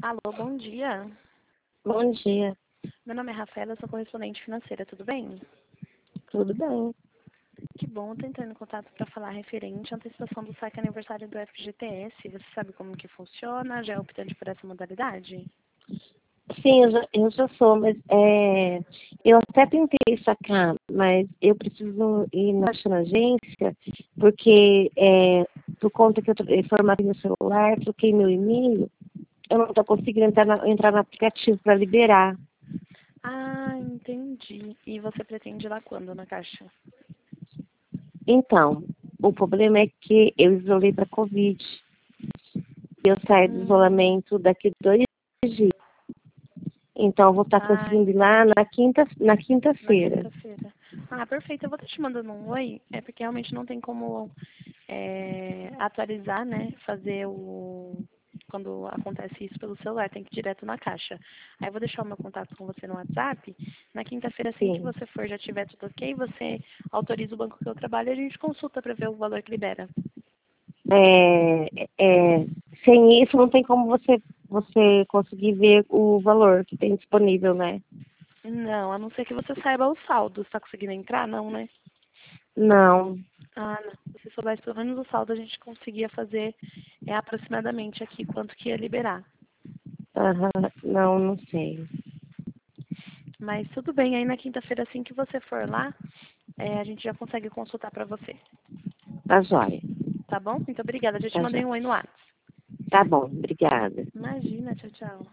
Alô, bom dia. Bom dia, Meu nome é Rafaela, eu sou correspondente financeira, tudo bem? tudo bem? Que bom, estou entrando em contato para falar referente à antecipação do saque aniversário do FGTS. Você sabe como que funciona? Já é optante por essa modalidade? Sim, eu já sou, mas eu até tentei sacar, mas eu preciso ir na agência, porque por conta que eu formatei meu celular, troquei meu e-mail, eu não estou conseguindo entrar no aplicativo para liberar. Ah, entendi. E você pretende ir lá quando na caixa? Então, o problema é que eu isolei para Covid. Eu saio do Hum, isolamento daqui 2 dias. Então, eu vou estar ah, conseguindo ir lá entendi. na Na quinta-feira. quinta-feira. Ah, perfeito. Eu vou estar te mandando um oi. É porque realmente não tem como atualizar, né? Fazer o. Quando acontece isso pelo celular, tem que ir direto na caixa. Aí eu vou deixar o meu contato com você no WhatsApp. Na quinta-feira, assim que Sim. você for, já tiver tudo ok, você autoriza o banco que eu trabalho e a gente consulta para ver o valor que libera. É, é, sem isso não tem como você conseguir ver o valor que tem disponível, né? Não, a não ser que você saiba o saldo. Você tá conseguindo entrar? Não, né? Não, Ah, não. Se você soubesse pelo menos o saldo, a gente conseguia fazer aproximadamente aqui quanto que ia liberar. aham, não sei. Mas tudo bem, aí na quinta-feira, assim que você for lá, a gente já consegue consultar para você. Tá jóia, Tá bom? Muito obrigada. Já te tá mandei jóia. um oi no WhatsApp. Tá bom, obrigada. Imagina, tchau, tchau.